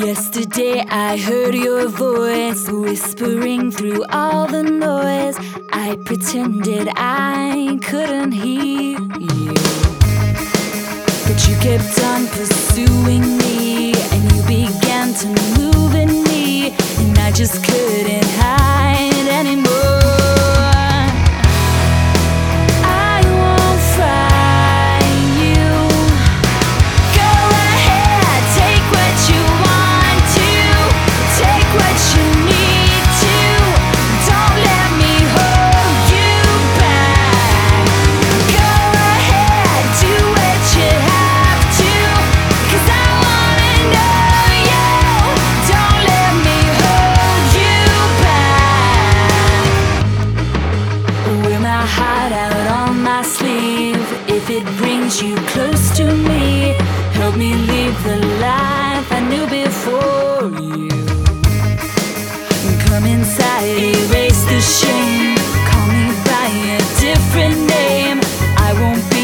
Yesterday I heard your voice whispering through all the noise. I pretended I couldn't hear you, but you kept on pursuing me, and you began to move in me, and I just couldn't hide anymore. If it brings you close to me, help me live the life I knew before you. Come inside, erase the shame, call me by a different name. I won't be